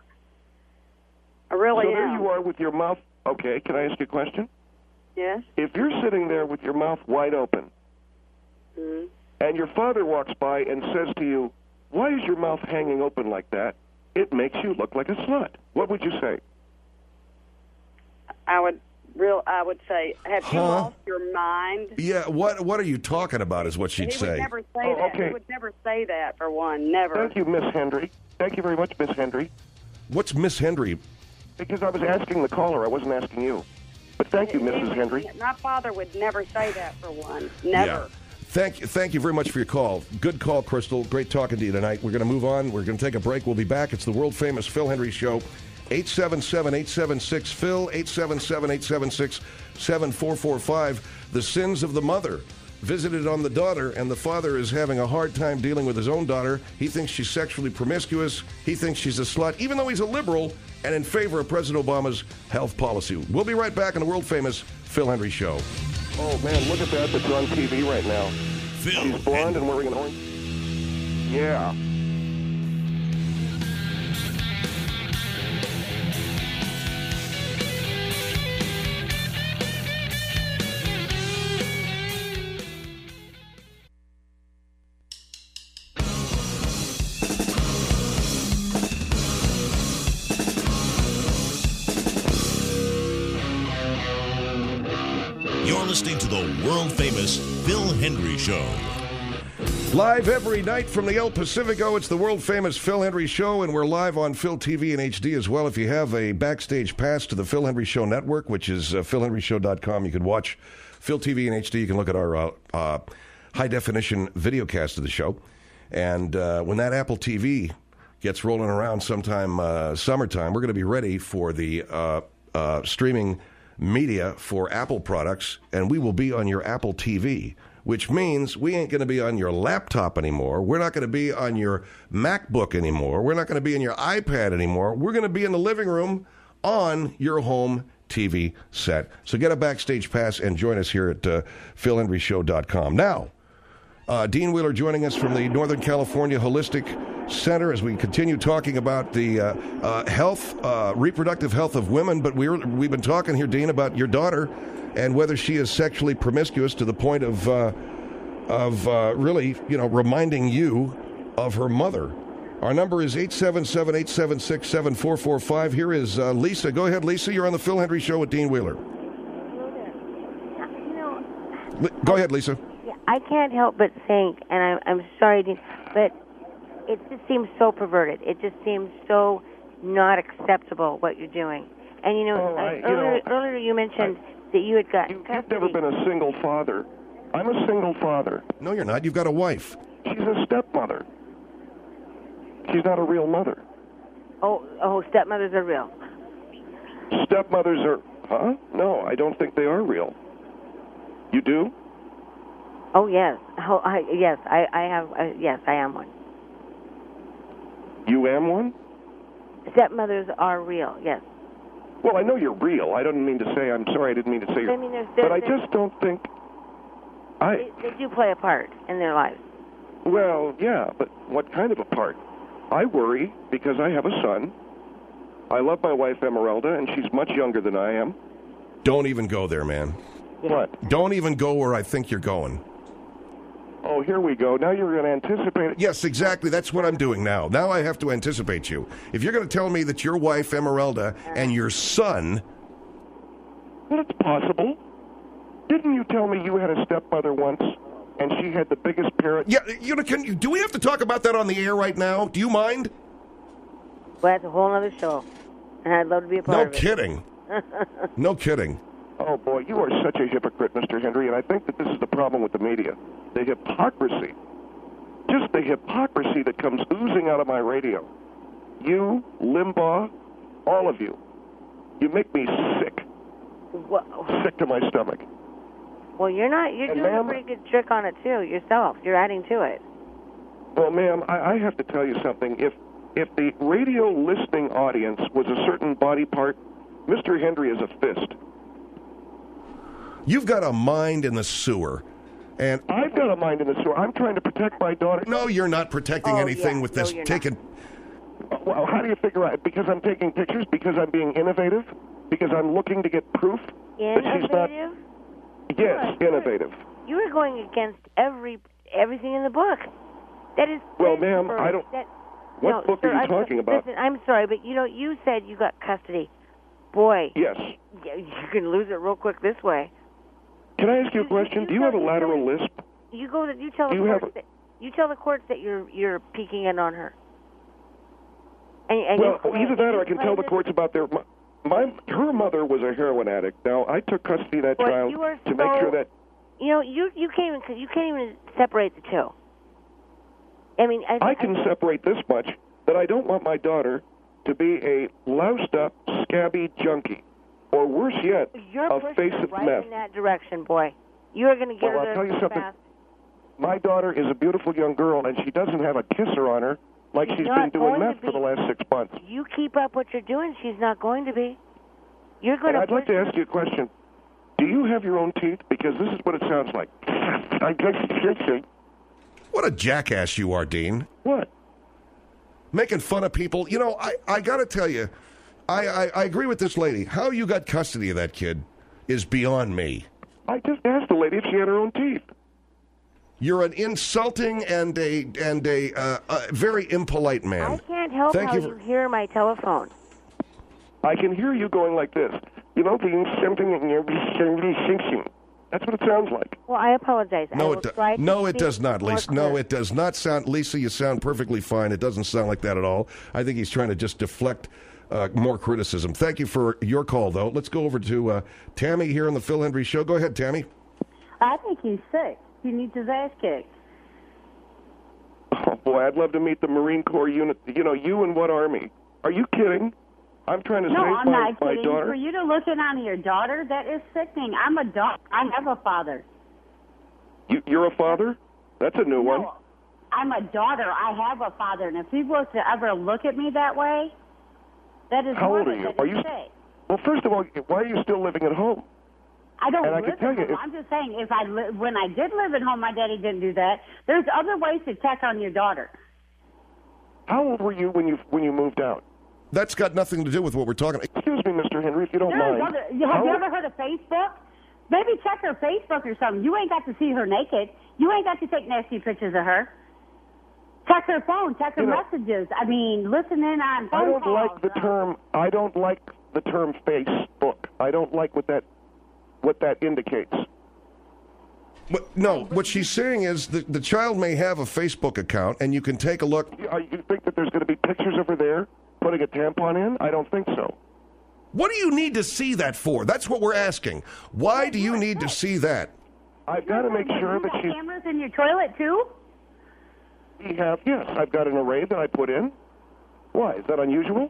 [SPEAKER 5] I really
[SPEAKER 3] So
[SPEAKER 5] am.
[SPEAKER 3] there you are with your mouth. Okay, can I ask you a question?
[SPEAKER 5] Yes.
[SPEAKER 3] If you're sitting there with your mouth wide open,
[SPEAKER 5] Mhm.
[SPEAKER 3] and your father walks by and says to you, "Why is your mouth hanging open like that? It makes you look like a slut." What would you say?
[SPEAKER 5] I would real. I would say, have you
[SPEAKER 2] Huh?
[SPEAKER 5] lost your mind?
[SPEAKER 2] Yeah, what what are you talking about is what she'd
[SPEAKER 5] he
[SPEAKER 2] say.
[SPEAKER 5] would never say
[SPEAKER 3] Oh,
[SPEAKER 5] that.
[SPEAKER 3] okay.
[SPEAKER 5] He would never say that for one. Never.
[SPEAKER 3] Thank you, Miss Hendry. Thank you very much, Miss Hendry.
[SPEAKER 2] What's Miss Hendry?
[SPEAKER 3] Because I was asking the caller, I wasn't asking you. But thank you,
[SPEAKER 5] He
[SPEAKER 3] Missus
[SPEAKER 5] would-
[SPEAKER 3] Hendry.
[SPEAKER 5] My father would never say that for one. Never.
[SPEAKER 2] Yeah. Thank you, thank you very much for your call. Good call, Crystal. Great talking to you tonight. We're going to move on. We're going to take a break. We'll be back. It's the world-famous Phil Hendry Show. eight seven seven, eight seven six, Phil, eight seven seven, eight seven six, seven four four five. The sins of the mother visited on the daughter, and the father is having a hard time dealing with his own daughter. He thinks she's sexually promiscuous. He thinks she's a slut, even though he's a liberal and in favor of President Obama's health policy. We'll be right back on the world-famous Phil Hendry Show.
[SPEAKER 3] Oh, man, look at that. That's on T V right now.
[SPEAKER 1] Phil
[SPEAKER 3] She's blonde and wearing an orange. Yeah.
[SPEAKER 1] You're listening to the world-famous Phil Hendry Show.
[SPEAKER 2] Live every night from the El Pacifico, it's the world-famous Phil Hendry Show, and we're live on Phil T V and H D as well. If you have a backstage pass to the Phil Hendry Show network, which is uh, phil hendry show dot com, you can watch Phil T V and H D. You can look at our uh, uh, high-definition video cast of the show. And uh, when that Apple T V gets rolling around sometime uh, summertime, we're going to be ready for the uh, uh, streaming media for Apple products, and we will be on your Apple T V, which means we ain't going to be on your laptop anymore. We're not going to be on your MacBook anymore. We're not going to be on your iPad anymore. We're going to be in the living room on your home T V set. So get a backstage pass and join us here at uh, phil hendry show dot com. Now, uh, Dean Wheeler joining us from the Northern California Holistic Center as we continue talking about the uh, uh, health, uh, reproductive health of women. But we're, we've been talking here, Dean, about your daughter and whether she is sexually promiscuous to the point of uh, of uh, really, you know, reminding you of her mother. Our number is eight seven seven, eight seven six, seven four four five. Here is uh, Lisa. Go ahead, Lisa. You're on the Phil Hendry Show with Dean Wheeler.
[SPEAKER 6] You know,
[SPEAKER 2] Li- Go ahead, Lisa.
[SPEAKER 6] yeah, I can't help but think, and I'm, I'm sorry, Dean, but it just seems so perverted. It just seems so not acceptable what you're doing. And you know,
[SPEAKER 3] Oh, I-
[SPEAKER 6] uh,
[SPEAKER 3] you
[SPEAKER 6] earlier,
[SPEAKER 3] know,
[SPEAKER 6] earlier you mentioned that you had got
[SPEAKER 3] You, you've
[SPEAKER 6] custody.
[SPEAKER 3] never been a single father. I'm a single father.
[SPEAKER 2] No, you're not. You've got a wife.
[SPEAKER 3] She's a stepmother. She's not a real mother.
[SPEAKER 6] Oh, oh, stepmothers are real.
[SPEAKER 3] Stepmothers are... Huh? No, I don't think they are real. You do?
[SPEAKER 6] Oh yes, oh I, yes, I, I have. Uh, yes, I am one.
[SPEAKER 3] You am one?
[SPEAKER 6] Stepmothers are real. Yes.
[SPEAKER 3] Well, I know you're real. I don't mean to say... I'm sorry, I didn't mean to say you're...
[SPEAKER 6] I mean, there's,
[SPEAKER 3] but I
[SPEAKER 6] there's,
[SPEAKER 3] just don't think... I...
[SPEAKER 6] they, they do play a part in their lives.
[SPEAKER 3] Well, yeah, but what kind of a part? I worry because I have a son. I love my wife, Emeralda, and she's much younger than I am.
[SPEAKER 2] Don't even go there, man.
[SPEAKER 6] Yeah.
[SPEAKER 3] What?
[SPEAKER 2] Don't even go where I think you're going.
[SPEAKER 3] Oh, here we go. Now you're going to anticipate it.
[SPEAKER 2] Yes, exactly. That's what I'm doing now. Now I have to anticipate you. If you're going to tell me that your wife, Emeralda, and your son...
[SPEAKER 3] Well, it's possible. Didn't you tell me you had a stepmother once, and she had the biggest parrot?
[SPEAKER 2] Yeah, you know, can you, do we have to talk about that on the air right now? Do you mind?
[SPEAKER 6] Well, that's a whole other show, and I'd love to be a part
[SPEAKER 2] No
[SPEAKER 6] of it.
[SPEAKER 2] kidding. No kidding.
[SPEAKER 3] Oh, boy, you are such a hypocrite, Mister Hendry, and I think that this is the problem with the media. The hypocrisy. Just the hypocrisy that comes oozing out of my radio. You, Limbaugh, all of you. You make me sick.
[SPEAKER 6] Well,
[SPEAKER 3] Sick to my stomach.
[SPEAKER 6] well, you're not. You're
[SPEAKER 3] And
[SPEAKER 6] doing a
[SPEAKER 3] ma'am-
[SPEAKER 6] pretty good trick on it too yourself. You're adding to it.
[SPEAKER 3] Well, ma'am, I, I have to tell you something. If if the radio listening audience was a certain body part, Mister Hendry is a fist.
[SPEAKER 2] You've got a mind in the sewer. And
[SPEAKER 3] I've got a mind in the sewer. I'm trying to protect my daughter.
[SPEAKER 2] no, you're not protecting
[SPEAKER 6] Oh,
[SPEAKER 2] anything
[SPEAKER 6] yeah.
[SPEAKER 2] with
[SPEAKER 6] No,
[SPEAKER 2] this.
[SPEAKER 6] you're
[SPEAKER 2] Take
[SPEAKER 6] not.
[SPEAKER 2] it.
[SPEAKER 3] Well, how do you figure out? Because I'm taking pictures? Because I'm being innovative? Because I'm looking to get proof that she's not...
[SPEAKER 6] Innovative.
[SPEAKER 3] Yes,
[SPEAKER 6] Good,
[SPEAKER 3] innovative.
[SPEAKER 6] You are going against every everything in the book. That is.
[SPEAKER 3] Well,
[SPEAKER 6] that is
[SPEAKER 3] ma'am,
[SPEAKER 6] perverted.
[SPEAKER 3] I don't-
[SPEAKER 6] That,
[SPEAKER 3] What
[SPEAKER 6] no,
[SPEAKER 3] book
[SPEAKER 6] sir,
[SPEAKER 3] are you
[SPEAKER 6] I'm,
[SPEAKER 3] talking about?
[SPEAKER 6] Listen, I'm sorry, but you know, you said you got custody. Boy,
[SPEAKER 3] Yes.
[SPEAKER 6] y- you can lose it real quick this way.
[SPEAKER 3] Can I ask you a
[SPEAKER 6] You-
[SPEAKER 3] question?
[SPEAKER 6] you
[SPEAKER 3] Do you have a
[SPEAKER 6] tell- you
[SPEAKER 3] lateral
[SPEAKER 6] tell-
[SPEAKER 3] lisp?
[SPEAKER 6] You go to you tell the
[SPEAKER 3] You have
[SPEAKER 6] courts that you tell the courts that you're you're peeking in on her. And, and
[SPEAKER 3] Well,
[SPEAKER 6] you claim-
[SPEAKER 3] either that or I
[SPEAKER 6] you
[SPEAKER 3] can
[SPEAKER 6] claim
[SPEAKER 3] tell the
[SPEAKER 6] that-
[SPEAKER 3] courts about their... My, my her mother was a heroin addict. Now, I took custody of that
[SPEAKER 6] Boy,
[SPEAKER 3] child
[SPEAKER 6] you are
[SPEAKER 3] to make
[SPEAKER 6] so
[SPEAKER 3] sure that...
[SPEAKER 6] You know, you you can't even you can't even separate the two. I mean, I,
[SPEAKER 3] I can
[SPEAKER 6] I,
[SPEAKER 3] separate this much, that I don't want my daughter to be a loused-up, scabby junkie, or worse yet,
[SPEAKER 6] you're
[SPEAKER 3] a
[SPEAKER 6] pushing
[SPEAKER 3] face
[SPEAKER 6] it
[SPEAKER 3] of
[SPEAKER 6] right
[SPEAKER 3] meth.
[SPEAKER 6] in that direction, boy. You're going to get
[SPEAKER 3] Well,
[SPEAKER 6] her
[SPEAKER 3] I'll tell you
[SPEAKER 6] there
[SPEAKER 3] something.
[SPEAKER 6] fast.
[SPEAKER 3] My daughter is a beautiful young girl, and she doesn't have a kisser on her like
[SPEAKER 6] She's
[SPEAKER 3] she's
[SPEAKER 6] not
[SPEAKER 3] been doing
[SPEAKER 6] going to
[SPEAKER 3] meth for
[SPEAKER 6] be.
[SPEAKER 3] the last six months.
[SPEAKER 6] You keep up what you're doing, she's not going to be. You're going
[SPEAKER 3] And
[SPEAKER 6] to.
[SPEAKER 3] I'd like to ask you a question. Do you have your own teeth? Because this is what it sounds like. I guess you should.
[SPEAKER 2] What a jackass you are, Dean.
[SPEAKER 3] What?
[SPEAKER 2] Making fun of people. You know, I, I got to tell you, I, I, I agree with this lady. How you got custody of that kid is beyond me.
[SPEAKER 3] I just asked the lady if she had her own teeth.
[SPEAKER 2] You're an insulting and a and a, uh, a very impolite man.
[SPEAKER 6] I can't help
[SPEAKER 2] Thank
[SPEAKER 6] how
[SPEAKER 2] you
[SPEAKER 6] you,
[SPEAKER 2] for-
[SPEAKER 6] hear my telephone.
[SPEAKER 3] I can hear you going like this. You know, being something in your thinking. That's what it sounds like.
[SPEAKER 6] Well, I apologize. I
[SPEAKER 2] No,
[SPEAKER 6] will
[SPEAKER 2] it, do-
[SPEAKER 6] try to
[SPEAKER 2] no, it
[SPEAKER 6] speak
[SPEAKER 2] does not,
[SPEAKER 6] more
[SPEAKER 2] Lisa. No,
[SPEAKER 6] clear.
[SPEAKER 2] it does not sound. Lisa, you sound perfectly fine. It doesn't sound like that at all. I think he's trying to just deflect uh, more criticism. Thank you for your call, though. Let's go over to uh, Tammy here on the Phil Hendry Show. Go ahead, Tammy.
[SPEAKER 7] I think he's sick. He needs his ass kicked.
[SPEAKER 3] Oh, boy, I'd love to meet the Marine Corps unit. You know, you and what Army? Are you kidding? I'm trying to
[SPEAKER 7] No,
[SPEAKER 3] save
[SPEAKER 7] I'm
[SPEAKER 3] my,
[SPEAKER 7] not
[SPEAKER 3] my
[SPEAKER 7] kidding.
[SPEAKER 3] daughter.
[SPEAKER 7] For you to look in on your daughter, that is sickening. I'm a dog. I have a father.
[SPEAKER 3] You, you're a father? That's a new one.
[SPEAKER 7] No, I'm a daughter. I have a father. And if he was to ever look at me that way, that is
[SPEAKER 3] How old are
[SPEAKER 7] morbid.
[SPEAKER 3] you?
[SPEAKER 7] That
[SPEAKER 3] Are
[SPEAKER 7] is
[SPEAKER 3] you?
[SPEAKER 7] sick.
[SPEAKER 3] Well, first of all, why are you still living at home?
[SPEAKER 7] I don't
[SPEAKER 3] And I
[SPEAKER 7] live
[SPEAKER 3] can tell
[SPEAKER 7] at
[SPEAKER 3] you,
[SPEAKER 7] home.
[SPEAKER 3] if-
[SPEAKER 7] I'm just saying, if I li- when I did live at home, my daddy didn't do that. There's other ways to check on your daughter.
[SPEAKER 3] How old were you when you when you moved out?
[SPEAKER 2] That's got nothing to do with what we're talking.
[SPEAKER 3] Excuse me, Mister Henry, if you don't
[SPEAKER 7] There's
[SPEAKER 3] mind.
[SPEAKER 7] other, have you
[SPEAKER 3] How-
[SPEAKER 7] ever heard of Facebook? Maybe check her Facebook or something. You ain't got to see her naked. You ain't got to take nasty pictures of her. Check her phone. Check her
[SPEAKER 3] You know-
[SPEAKER 7] messages. I mean, listen in on phone
[SPEAKER 3] I don't
[SPEAKER 7] calls.
[SPEAKER 3] like the term. I don't like the term Facebook. I don't like what that what that indicates.
[SPEAKER 2] But, no, what she's saying is that the child may have a Facebook account, and you can take a look.
[SPEAKER 3] You, uh, you think that there's going to be pictures of her there putting a tampon in? I don't think so.
[SPEAKER 2] What do you need to see that for? That's what we're asking. Why do you need to see that?
[SPEAKER 3] I've got to make sure
[SPEAKER 7] you
[SPEAKER 3] that
[SPEAKER 7] got
[SPEAKER 3] she's.
[SPEAKER 7] cameras in your toilet too.
[SPEAKER 3] We have yes. I've got an array that I put in. Why is that unusual?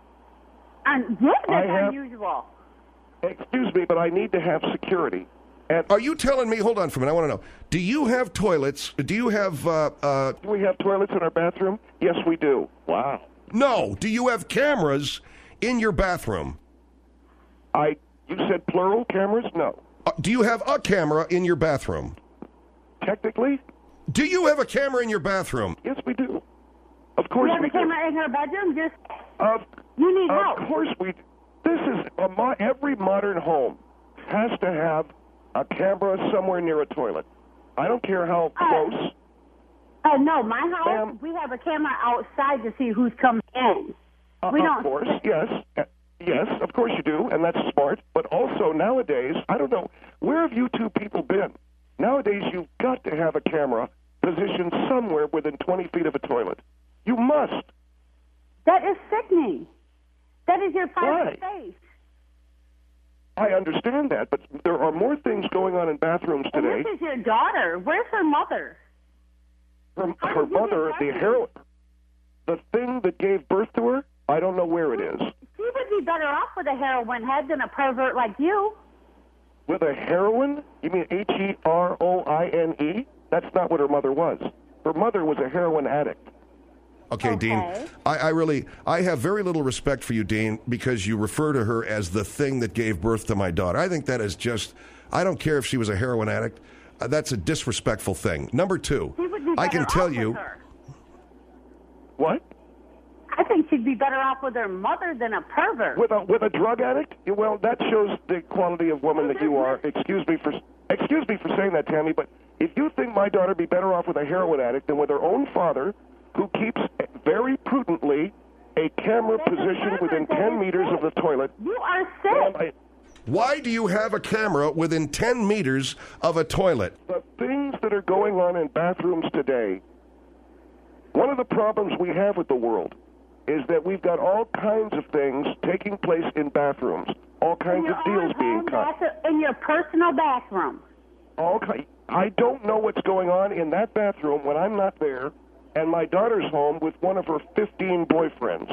[SPEAKER 7] And yeah,
[SPEAKER 3] I
[SPEAKER 7] that's
[SPEAKER 3] have-
[SPEAKER 7] unusual.
[SPEAKER 3] Excuse me, but I need to have security. And
[SPEAKER 2] Are you telling me? Hold on for a minute. I want to know. Do you have toilets? Do you have? Uh, uh,
[SPEAKER 3] do we have toilets in our bathroom? Yes, we do. Wow.
[SPEAKER 2] no. Do you have cameras in your bathroom?
[SPEAKER 3] I. You said plural cameras? No.
[SPEAKER 2] Uh, do you have a camera in your bathroom?
[SPEAKER 3] Technically,
[SPEAKER 2] Do you have a camera in your bathroom?
[SPEAKER 3] yes, we do. Of course
[SPEAKER 7] You have
[SPEAKER 3] we
[SPEAKER 7] a camera in her bedroom. Just
[SPEAKER 3] do. Of,
[SPEAKER 7] you need
[SPEAKER 3] of
[SPEAKER 7] help.
[SPEAKER 3] course we. This is a mo- every modern home has to have a camera somewhere near a toilet. I don't care how
[SPEAKER 7] Uh,
[SPEAKER 3] close.
[SPEAKER 7] Oh no, my house.
[SPEAKER 3] Ma'am.
[SPEAKER 7] We have a camera outside to see who's coming in.
[SPEAKER 3] Uh,
[SPEAKER 7] we
[SPEAKER 3] of
[SPEAKER 7] don't.
[SPEAKER 3] course, yes. Uh, Yes, of course you do, and that's smart. But also nowadays, I don't know, where have you two people been? Nowadays, you've got to have a camera positioned somewhere within twenty feet of a toilet. You must.
[SPEAKER 7] That is sickening. That is your private
[SPEAKER 3] Why?
[SPEAKER 7] space.
[SPEAKER 3] I understand that, but there are more things going on in bathrooms
[SPEAKER 7] And
[SPEAKER 3] today.
[SPEAKER 7] this is your daughter. Where's her mother?
[SPEAKER 3] Her,
[SPEAKER 7] How
[SPEAKER 3] her
[SPEAKER 7] did you
[SPEAKER 3] mother,
[SPEAKER 7] get
[SPEAKER 3] the
[SPEAKER 7] pregnant?
[SPEAKER 3] heroin, the thing that gave birth to her, I don't know where it is.
[SPEAKER 7] She would be better off with a heroin head than a pervert like you.
[SPEAKER 3] With a heroin? You mean H E R O I N E? That's not what her mother was. Her mother was a heroin addict.
[SPEAKER 2] Okay, Dean.
[SPEAKER 7] Okay.
[SPEAKER 2] I, I really, I have very little respect for you, Dean, because you refer to her as the thing that gave birth to my daughter. I think that is just, I don't care if she was a heroin addict. Uh, that's a disrespectful thing. Number two,
[SPEAKER 7] She would be
[SPEAKER 2] I can
[SPEAKER 7] better
[SPEAKER 2] tell
[SPEAKER 7] off with
[SPEAKER 2] you,
[SPEAKER 7] her.
[SPEAKER 3] What?
[SPEAKER 7] I think she'd be better off with her mother than a pervert.
[SPEAKER 3] With a with a drug addict? Yeah, well, that shows the quality of woman that you are. Excuse me for excuse me for saying that, Tammy. But if you think my daughter would be better off with a heroin addict than with her own father, who keeps very prudently a camera
[SPEAKER 7] That's a
[SPEAKER 3] positioned within
[SPEAKER 7] pervert. That
[SPEAKER 3] ten
[SPEAKER 7] is
[SPEAKER 3] meters of the
[SPEAKER 7] sick.
[SPEAKER 3] toilet,
[SPEAKER 7] You are
[SPEAKER 3] well,
[SPEAKER 7] sick.
[SPEAKER 3] I,
[SPEAKER 2] why do you have a camera within ten meters of a toilet?
[SPEAKER 3] the things that are going on in bathrooms today, one of the problems we have with the world is that we've got all kinds of things taking place in bathrooms, all
[SPEAKER 7] in
[SPEAKER 3] kinds
[SPEAKER 7] your
[SPEAKER 3] of deals
[SPEAKER 7] own
[SPEAKER 3] being
[SPEAKER 7] home
[SPEAKER 3] cut.
[SPEAKER 7] bathroom, in your personal bathroom.
[SPEAKER 3] Okay. I don't know what's going on in that bathroom when I'm not there, and my daughter's home with one of her fifteen boyfriends.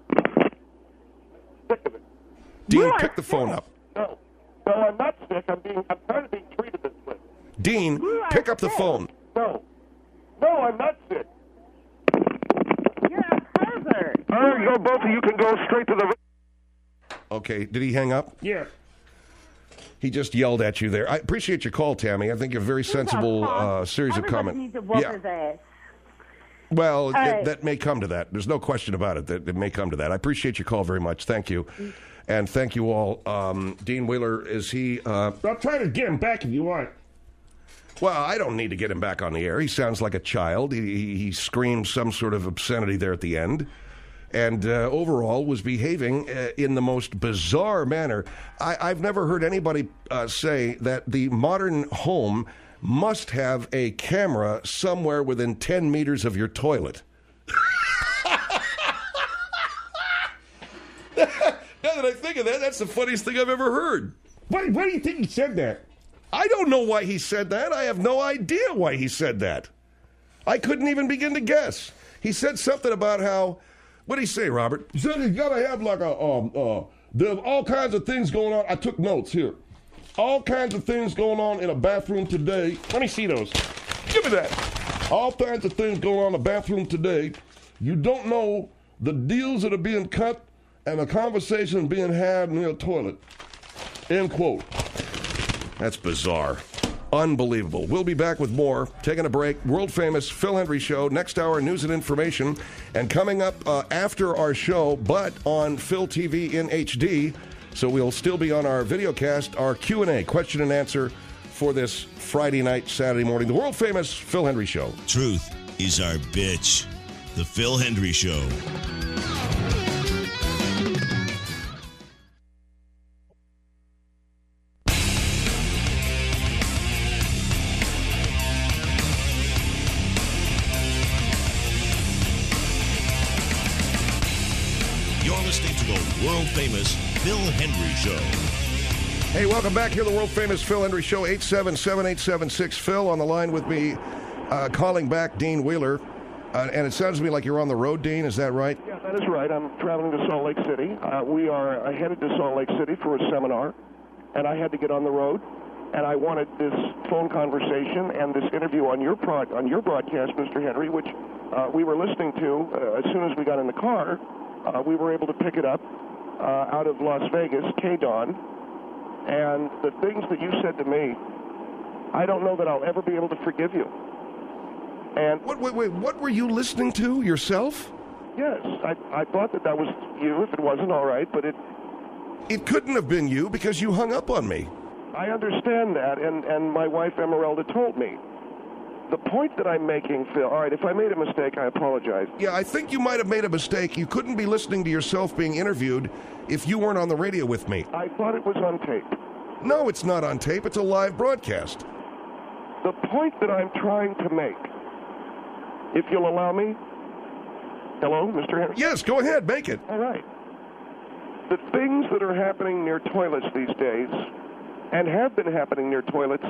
[SPEAKER 3] Sick of it.
[SPEAKER 2] Dean, pick the phone up.
[SPEAKER 3] No. No, I'm not sick. I'm being, I'm trying to be treated this way.
[SPEAKER 2] Dean, pick up the phone.
[SPEAKER 3] No. No, I'm not sick.
[SPEAKER 7] You're a pervert.
[SPEAKER 3] All right, go, both of you can go straight to the...
[SPEAKER 2] Okay, did he hang up?
[SPEAKER 3] Yeah.
[SPEAKER 2] He just yelled at you there. I appreciate your call, Tammy. I think you're a very sensible uh, series of comments.
[SPEAKER 7] Needs to whoop
[SPEAKER 2] Yeah.
[SPEAKER 7] his ass.
[SPEAKER 2] Well,
[SPEAKER 7] All
[SPEAKER 2] th-
[SPEAKER 7] right.
[SPEAKER 2] that may come to that. There's no question about it. That it may come to that. I appreciate your call very much. Thank you. And thank you all. Um, Dean Wheeler, is he... Uh,
[SPEAKER 8] I'll try to get him back if you want.
[SPEAKER 2] well, I don't need to get him back on the air. He sounds like a child. He, he, he screamed some sort of obscenity there at the end. And uh, overall was behaving uh, in the most bizarre manner. I, I've never heard anybody uh, say that the modern home must have a camera somewhere within ten meters of your toilet. Now that I think of that, that's the funniest thing I've ever heard.
[SPEAKER 8] Why, why do you think he said that?
[SPEAKER 2] I don't know why he said that. I have no idea why he said that. I couldn't even begin to guess. He said something about how... What did he say, Robert?
[SPEAKER 8] He said he's got to have like a, um, uh, there's all kinds of things going on. I took notes here. All kinds of things going on in a bathroom today. Let me see those. Give me that. All kinds of things going on in a bathroom today. You don't know the deals that are being cut and the conversation being had in your toilet. End quote.
[SPEAKER 2] That's bizarre. Unbelievable. We'll be back with more. Taking a break. World famous Phil Hendrie Show. Next hour, news and information. And coming up uh, after our show, but on Phil T V in H D. So we'll still be on our video cast, our Q and A, question and answer for this Friday night, Saturday morning. The world famous Phil Hendrie Show.
[SPEAKER 1] Truth is our bitch. The Phil Hendrie Show. Listening to the world-famous Phil Hendrie Show.
[SPEAKER 2] Hey, welcome back here to the world-famous Phil Hendrie Show. eight seven seven, eight seven six, Phil on the line with me, uh, calling back Dean Wheeler. Uh, and it sounds to me like you're on the road, Dean. Is that right?
[SPEAKER 3] Yeah, that is right. I'm traveling to Salt Lake City. Uh, we are uh, headed to Salt Lake City for a seminar, and I had to get on the road. And I wanted this phone conversation and this interview on your prod, on your broadcast, Mister Hendrie, which uh, we were listening to uh, as soon as we got in the car. Uh, we were able to pick it up uh, out of Las Vegas, K D O N, and the things that you said to me, I don't know that I'll ever be able to forgive you. And
[SPEAKER 2] what, wait, wait, what were you listening to yourself?
[SPEAKER 3] Yes, I, I thought that that was you. If it wasn't, all right, but it...
[SPEAKER 2] It couldn't have been you because you hung up on me.
[SPEAKER 3] I understand that, and, and my wife, Emeralda, told me. The point that I'm making, Phil, all right, if I made a mistake, I apologize.
[SPEAKER 2] Yeah, I think you might have made a mistake. You couldn't be listening to yourself being interviewed if you weren't on the radio with me.
[SPEAKER 3] I thought it was on tape.
[SPEAKER 2] No, it's not on tape. It's a live broadcast.
[SPEAKER 3] The point that I'm trying to make, if you'll allow me. Hello, Mister Hendrie?
[SPEAKER 2] Yes, go ahead, make it.
[SPEAKER 3] All right. The things that are happening near toilets these days, and have been happening near toilets,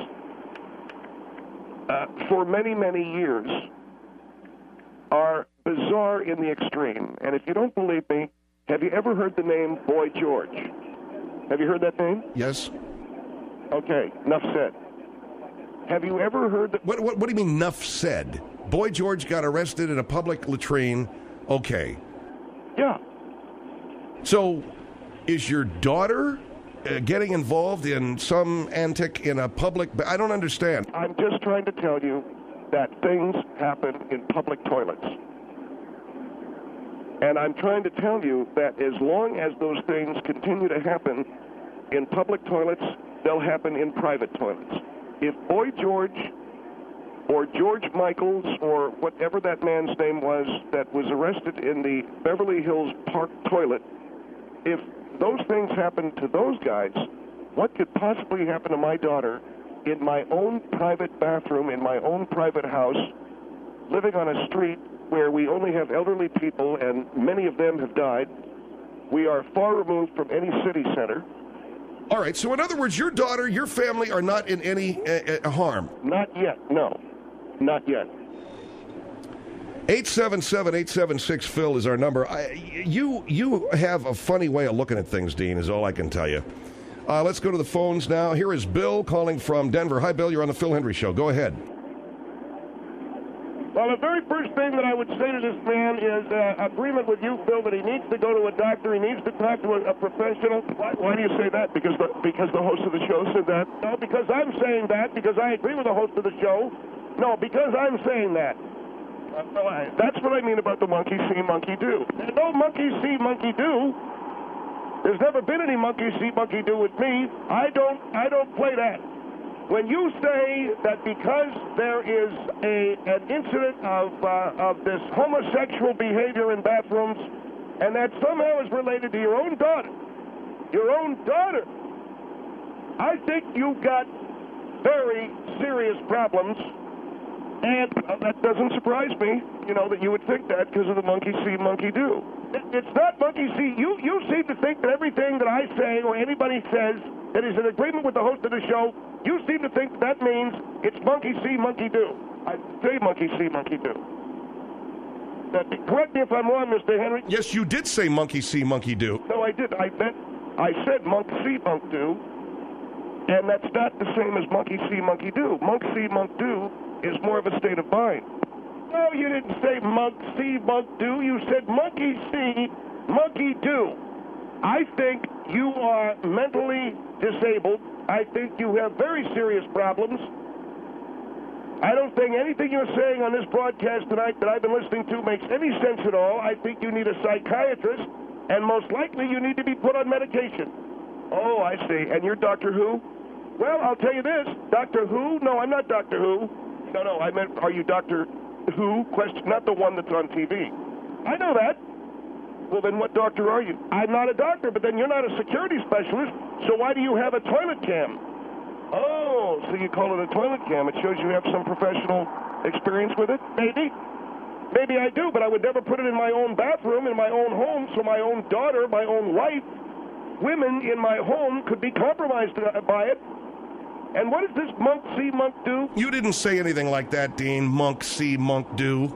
[SPEAKER 3] Uh, for many, many years, are bizarre in the extreme. And if you don't believe me, have you ever heard the name Boy George? Have you heard that name?
[SPEAKER 2] Yes.
[SPEAKER 3] Okay, enough said. Have you ever heard that...
[SPEAKER 2] What, what, what do you mean, enough said? Boy George got arrested in a public latrine. Okay.
[SPEAKER 3] Yeah.
[SPEAKER 2] So, is your daughter... Uh, getting involved in some antic in a public... I don't understand.
[SPEAKER 3] I'm just trying to tell you that things happen in public toilets. And I'm trying to tell you that as long as those things continue to happen in public toilets, they'll happen in private toilets. If Boy George or George Michaels or whatever that man's name was that was arrested in the Beverly Hills Park toilet, if those things happen to those guys, what could possibly happen to my daughter in my own private bathroom, in my own private house, living on a street where we only have elderly people and many of them have died? We are far removed from any city center.
[SPEAKER 2] All right, so in other words, your daughter, your family are not in any uh, uh, harm.
[SPEAKER 3] Not yet, no. Not yet.
[SPEAKER 2] eight seven seven, eight seven six, Phil is our number. I, you you have a funny way of looking at things, Dean, is all I can tell you. Uh, let's go to the phones now. Here is Bill calling from Denver. Hi, Bill. You're on the Phil Hendrie Show. Go ahead.
[SPEAKER 3] Well, the very first thing that I would say to this man is uh, agreement with you, Phil, that he needs to go to a doctor. He needs to talk to a, a professional. Why, why do you say that? Because the, because the host of the show said that? No, because I'm saying that, because I agree with the host of the show. No, because I'm saying that. Uh, well, I, that's what I mean about the monkey see, monkey do. There's no monkey see, monkey do. There's never been any monkey see, monkey do with me. I don't, I don't play that. When you say that because there is a an incident of uh, of this homosexual behavior in bathrooms, and that somehow is related to your own daughter, your own daughter, I think you've got very serious problems, and uh, that doesn't surprise me, you know, that you would think that because of the monkey see, monkey do. It's not monkey see. You, you seem to think that everything that I say or anybody says that is in agreement with the host of the show, you seem to think that means it's monkey see, monkey do. I say monkey see, monkey do. Now, correct me if I'm wrong, Mister Henry.
[SPEAKER 2] Yes, you did say monkey see, monkey do.
[SPEAKER 3] No, I did. I meant, I said monk see, monk do, and that's not the same as monkey see, monkey do. Monk see, monk do is more of a state of mind. No, you didn't say monk see, monk do. You said monkey see, monkey do. I think you are mentally disabled. I think you have very serious problems. I don't think anything you're saying on this broadcast tonight that I've been listening to makes any sense at all. I think you need a psychiatrist, and most likely you need to be put on medication. Oh, I see. And you're Doctor Who? Well, I'll tell you this. Doctor Who? No, I'm not Doctor Who. No, no, I meant, are you Doctor Who? Question, not the one that's on T V. I know that. Well, then what doctor are you? I'm not a doctor, but then you're not a security specialist, so why do you have a toilet cam? Oh, so you call it a toilet cam. It shows you have some professional experience with it? Maybe. Maybe I do, but I would never put it in my own bathroom, in my own home, so my own daughter, my own wife, women in my home could be compromised by it. And what does this monk see, monk do?
[SPEAKER 2] You didn't say anything like that, Dean. Monk see, monk do.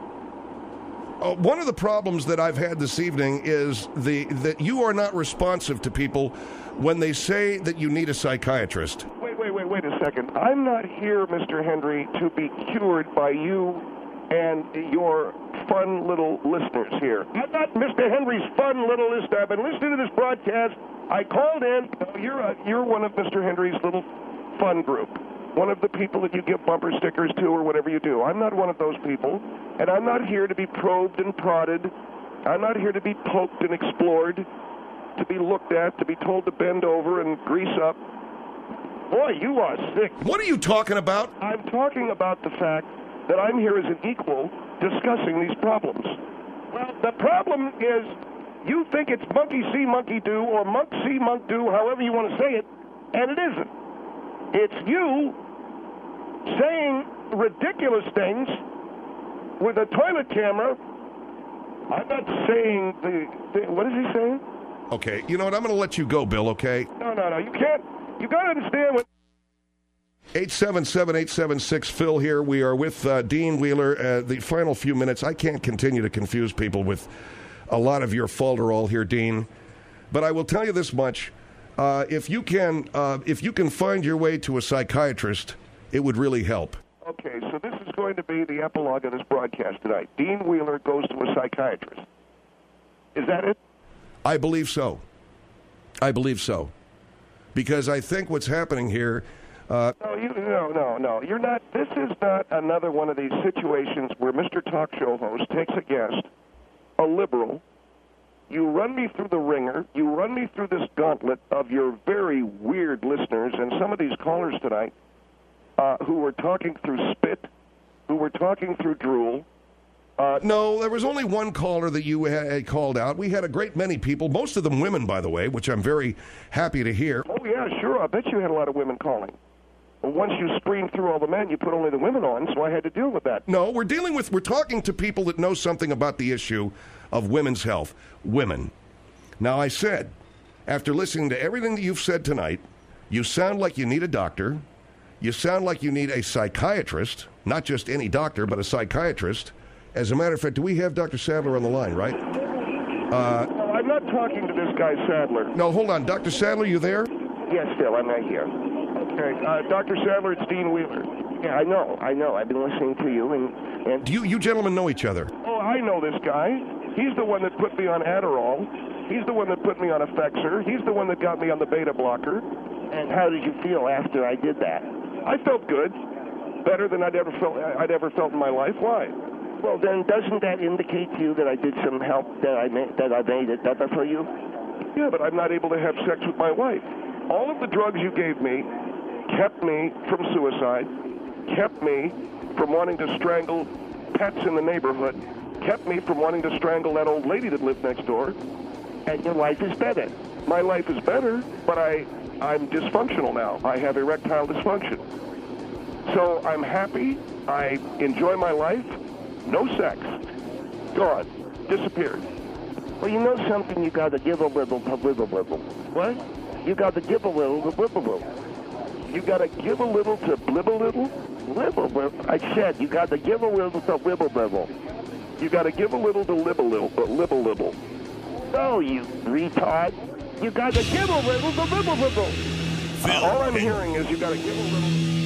[SPEAKER 2] Uh, one of the problems that I've had this evening is the that you are not responsive to people when they say that you need a psychiatrist.
[SPEAKER 3] Wait, wait, wait, wait a second. I'm not here, Mister Hendrie, to be cured by you and your fun little listeners here. I'm not Mister Hendrie's fun little listener. I've been listening to this broadcast. I called in. Oh, you're a, you're one of Mister Hendrie's little fun group. One of the people that you give bumper stickers to or whatever you do. I'm not one of those people, and I'm not here to be probed and prodded. I'm not here to be poked and explored, to be looked at, to be told to bend over and grease up. Boy, you are sick.
[SPEAKER 2] What are you talking about?
[SPEAKER 3] I'm talking about the fact that I'm here as an equal discussing these problems. Well, the problem is you think it's monkey see, monkey do, or monk see, monk do, however you want to say it, and it isn't. It's you saying ridiculous things with a toilet camera. I'm not saying the, the... What is he saying?
[SPEAKER 2] Okay, you know what? I'm going to let you go, Bill, okay?
[SPEAKER 3] No, no, no. You can't... You got to understand what...
[SPEAKER 2] eight seven seven, eight seven six, Phil here. We are with uh, Dean Wheeler. Uh, the final few minutes. I can't continue to confuse people with a lot of your falderall here, Dean. But I will tell you this much. Uh, if you can, uh, if you can find your way to a psychiatrist, it would really help.
[SPEAKER 3] Okay, so this is going to be the epilogue of this broadcast tonight. Dean Wheeler goes to a psychiatrist. Is that it?
[SPEAKER 2] I believe so. I believe so. Because I think what's happening here... Uh,
[SPEAKER 3] no, you, no, no, no. You're not... This is not another one of these situations where Mister Talk Show host takes a guest, a liberal... You run me through the ringer. You run me through this gauntlet of your very weird listeners and some of these callers tonight uh, who were talking through spit, who were talking through drool.
[SPEAKER 2] Uh, no, there was only one caller that you had called out. We had a great many people, most of them women, by the way, which I'm very happy to hear.
[SPEAKER 3] Oh, yeah, sure. I bet you had a lot of women calling. Well, once you screen through all the men, you put only the women on, so I had to deal with that.
[SPEAKER 2] No, we're dealing with, we're talking to people that know something about the issue of women's health. Women. Now, I said, after listening to everything that you've said tonight, You sound like you need a doctor. You sound like you need a psychiatrist, not just any doctor, but a psychiatrist. As a matter of fact, do we have Doctor Sadler on the line, right? Uh,
[SPEAKER 3] no, I'm not talking to this guy Sadler.
[SPEAKER 2] No, hold on. Doctor Sadler, you there?
[SPEAKER 3] Yes, Phil, I'm right here. Okay, uh, Doctor Sadler, it's Dean Wheeler. Yeah, I know, I know. I've been listening to you, and, and...
[SPEAKER 2] Do you, you gentlemen know each other?
[SPEAKER 3] Oh, I know this guy. He's the one that put me on Adderall. He's the one that put me on Effexor. He's the one that got me on the beta blocker. And how did you feel after I did that? I felt good. Better than I'd ever felt I'd ever felt in my life. Why? Well, then doesn't that indicate to you that I did some help, that I made, that I made it better for you? Yeah, but I'm not able to have sex with my wife. All of the drugs you gave me kept me from suicide, kept me from wanting to strangle pets in the neighborhood, kept me from wanting to strangle that old lady that lived next door. And your life is better. My life is better, but I, I'm dysfunctional now. I have erectile dysfunction. So I'm happy. I enjoy my life. No sex. Gone. Disappeared. Well, you know something? You got to give a little to live a little. What? You got to give a little to live a little. You got to give a little to live a little? Live a little. I said you got to give a little to live a little. You got to give a little to live a little, but live a little. No, you retard. You got to give a little to live a little.
[SPEAKER 1] Phil,
[SPEAKER 3] Uh, all I'm
[SPEAKER 1] and-
[SPEAKER 3] hearing is you got to give a little.